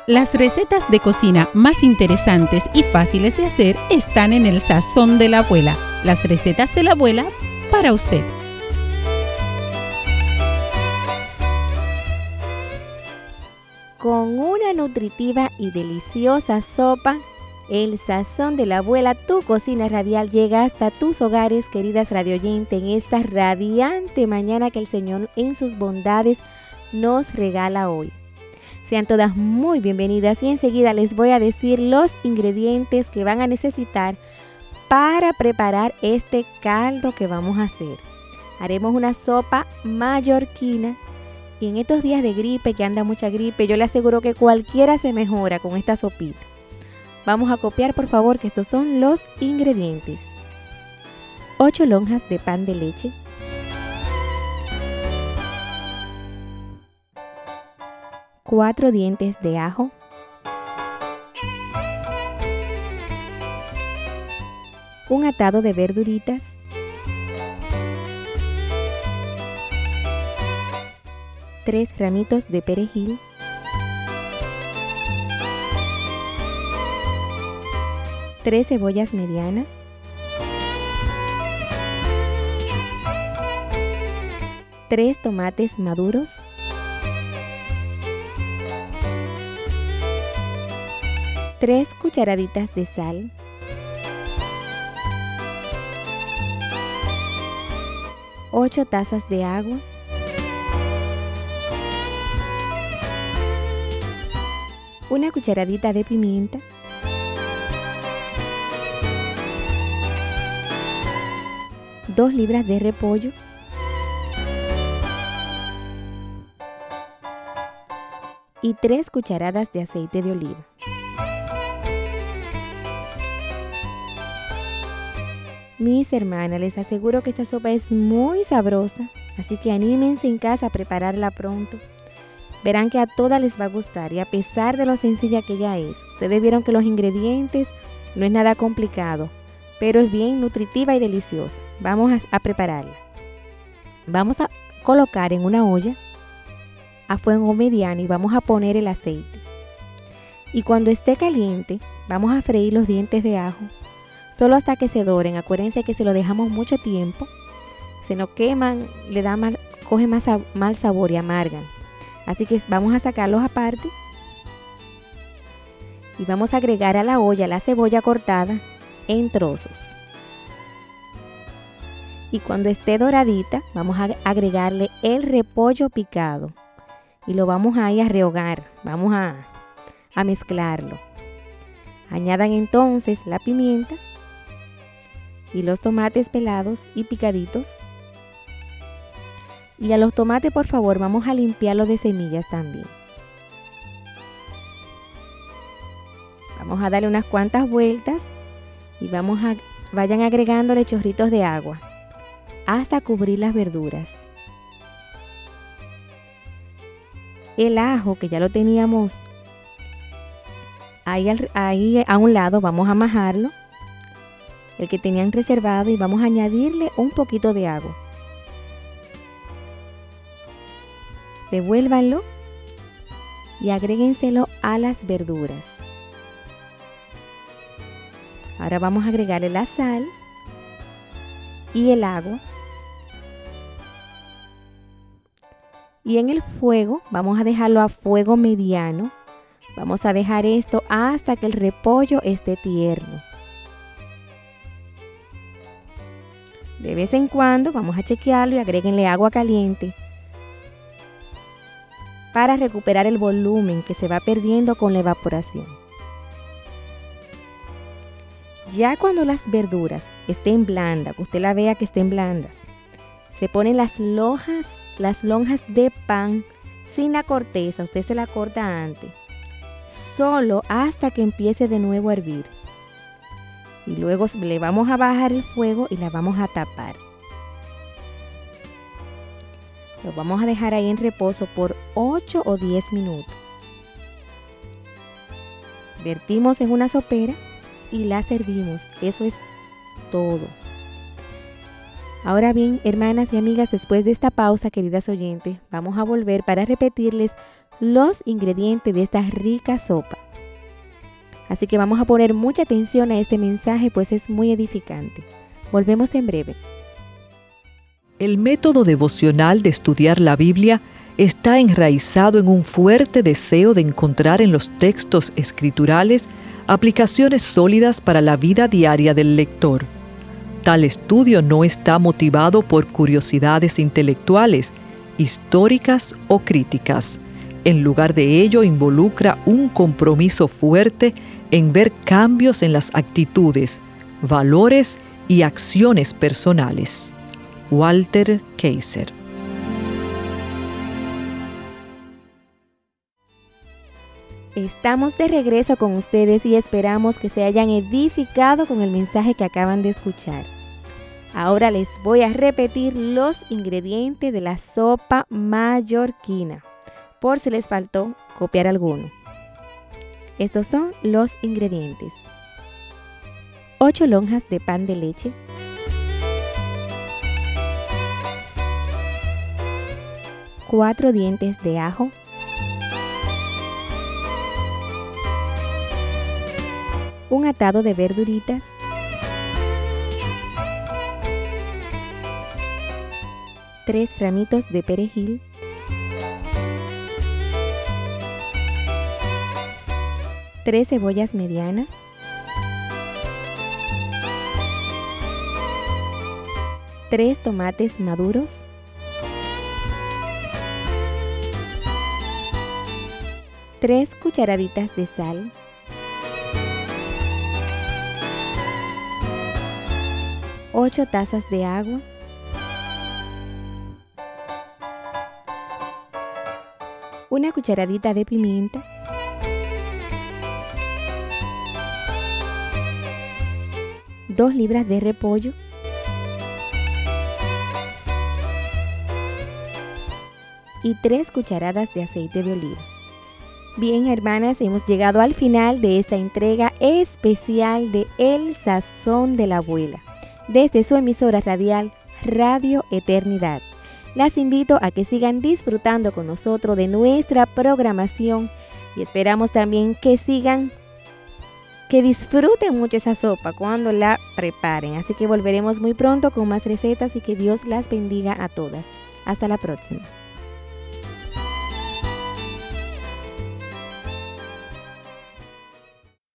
Las recetas de cocina más interesantes y fáciles de hacer están en el sazón de la abuela. Las recetas de la abuela para usted. Con una nutritiva y deliciosa sopa, el sazón de la abuela, tu cocina radial, llega hasta tus hogares, queridas radioyentes, en esta radiante mañana que el Señor en sus bondades nos regala hoy. Sean todas muy bienvenidas y enseguida les voy a decir los ingredientes que van a necesitar para preparar este caldo que vamos a hacer. Haremos una sopa mallorquina y en estos días de gripe, que anda mucha gripe, yo le aseguro que cualquiera se mejora con esta sopita. Vamos a copiar, por favor, que estos son los ingredientes. 8 lonjas de pan de leche, 4 dientes de ajo, 1 atado de verduritas, 3 ramitos de perejil, 3 cebollas medianas, 3 tomates maduros, 3 cucharaditas de sal, 8 tazas de agua, 1 cucharadita de pimienta, 2 libras de repollo, y 3 cucharadas de aceite de oliva. Mis hermanas, les aseguro que esta sopa es muy sabrosa, así que anímense en casa a prepararla pronto. Verán que a todas les va a gustar y a pesar de lo sencilla que ella es, ustedes vieron que los ingredientes no es nada complicado, pero es bien nutritiva y deliciosa. Vamos a prepararla. Vamos a colocar en una olla a fuego mediano y vamos a poner el aceite. Y cuando esté caliente, vamos a freír los dientes de ajo, solo hasta que se doren. Acuérdense que si lo dejamos mucho tiempo, se nos queman, coge más mal sabor y amargan. Así que vamos a sacarlos aparte y vamos a agregar a la olla la cebolla cortada en trozos. Y cuando esté doradita, vamos a agregarle el repollo picado y lo vamos a ir a rehogar, vamos a mezclarlo. Añadan entonces la pimienta y los tomates pelados y picaditos. Y a los tomates, por favor, vamos a limpiarlos de semillas también. Vamos a darle unas cuantas vueltas y vayan agregándole chorritos de agua hasta cubrir las verduras. El ajo, que ya lo teníamos ahí a un lado, vamos a majarlo, el que tenían reservado, y vamos a añadirle un poquito de agua. Revuélvanlo y agréguenselo a las verduras. Ahora vamos a agregarle la sal y el agua. Y en el fuego vamos a dejarlo a fuego mediano. Vamos a dejar esto hasta que el repollo esté tierno. De vez en cuando vamos a chequearlo y agréguenle agua caliente para recuperar el volumen que se va perdiendo con la evaporación. Ya cuando las verduras estén blandas, que usted la vea que estén blandas, se ponen las lonjas de pan sin la corteza. Usted se la corta antes, solo hasta que empiece de nuevo a hervir. Y luego le vamos a bajar el fuego y la vamos a tapar. Lo vamos a dejar ahí en reposo por 8 o 10 minutos. Vertimos en una sopera y la servimos. Eso es todo. Ahora bien, hermanas y amigas, después de esta pausa, queridas oyentes, vamos a volver para repetirles los ingredientes de esta rica sopa. Así que vamos a poner mucha atención a este mensaje, pues es muy edificante. Volvemos en breve. El método devocional de estudiar la Biblia está enraizado en un fuerte deseo de encontrar en los textos escriturales aplicaciones sólidas para la vida diaria del lector. Tal estudio no está motivado por curiosidades intelectuales, históricas o críticas. En lugar de ello, involucra un compromiso fuerte en ver cambios en las actitudes, valores y acciones personales. Walter Kaiser. Estamos de regreso con ustedes y esperamos que se hayan edificado con el mensaje que acaban de escuchar. Ahora les voy a repetir los ingredientes de la sopa mallorquina, por si les faltó copiar alguno. Estos son los ingredientes: 8 lonjas de pan de leche, 4 dientes de ajo, 1 atado de verduritas, 3 ramitos de perejil, 3 cebollas medianas, 3 tomates maduros, 3 cucharaditas de sal, 8 tazas de agua, 1 cucharadita de pimienta, 2 libras de repollo, y 3 cucharadas de aceite de oliva. Bien, hermanas, hemos llegado al final de esta entrega especial de El Sazón de la Abuela, desde su emisora radial Radio Eternidad. Las invito a que sigan disfrutando con nosotros de nuestra programación y esperamos también que disfruten mucho esa sopa cuando la preparen. Así que volveremos muy pronto con más recetas y que Dios las bendiga a todas. Hasta la próxima.